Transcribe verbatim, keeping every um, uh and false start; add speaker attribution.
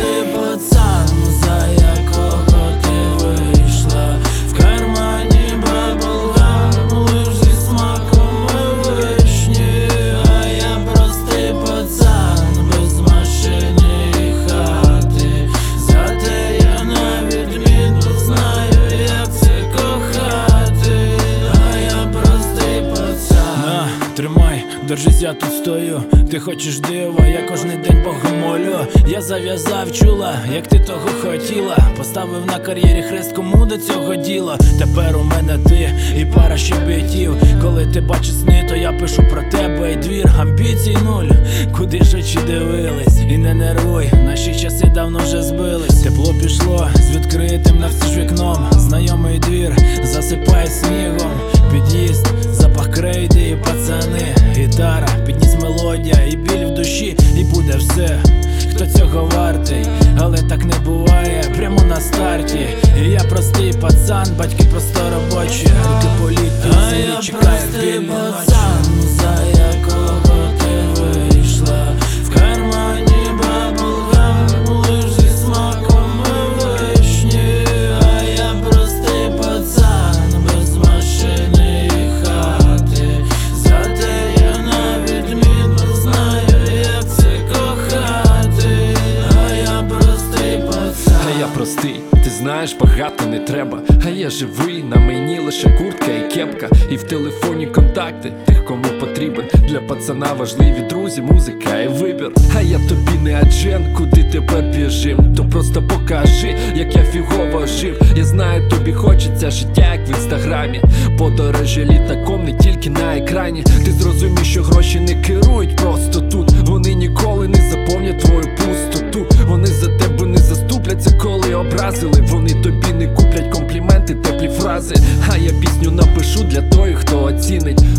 Speaker 1: простий пацан, за якого ти вийшла. В кармані баблгам, лиш зі смаком вишні. А я простий пацан, без машини і хати. Зате я на відміну знаю, як це кохати. А я простий пацан. На, тримай, держись, я тут стою. Ти хочеш дива, я кожний день Богу молю. Я зав'язав, чула, як ти того хотіла. Поставив на кар'єрі хрест, кому до цього діло. Тепер у мене ти і пара ще битів. Коли ти бачиш сни, то я пишу про тебе і двір. Амбіцій нуль, куди ж очі дивились. І не нервуй, наші часи давно вже збились. Тепло пішло з відкритим навстіж вікном. Знайомий двір засипає снігом. Під'їзд, запах крейди і пацани. Гітара, підніс мелодія і біль в душі. І буде все, хто цього вартий. Але так не буває прямо на старті. І я простий пацан, батьки просто робочі. Руки політі, а я
Speaker 2: чекає
Speaker 1: простий пацан, за якого ти вийшла. В кармані баблгам, лиш зі смаком вишні. А я простий пацан, без машини і хати. Зате я на відміну знаю, як це кохати. А я простий пацан.
Speaker 2: А я простий, ти знаєш, багато не треба. А я живий, на мені лише куртка і кепка. І в телефоні контакти тих, кому потрібен. Для пацана важливі друзі, музика і вибір. А я тобі не аджен, куди тепер біжим. То просто покажи, як я фігово жив. Я знаю, тобі хочеться життя, як в інстаграмі. Подорожі літаком не тільки на екрані. Ти зрозумій, що гроші не керують просто тут. Вони ніколи не заповнять твою пустоту. Вони за тебе не заступляться, коли образили. Вони тобі не куплять компліменти, теплі фрази. А я пісню напишу для тої, хто оцінить.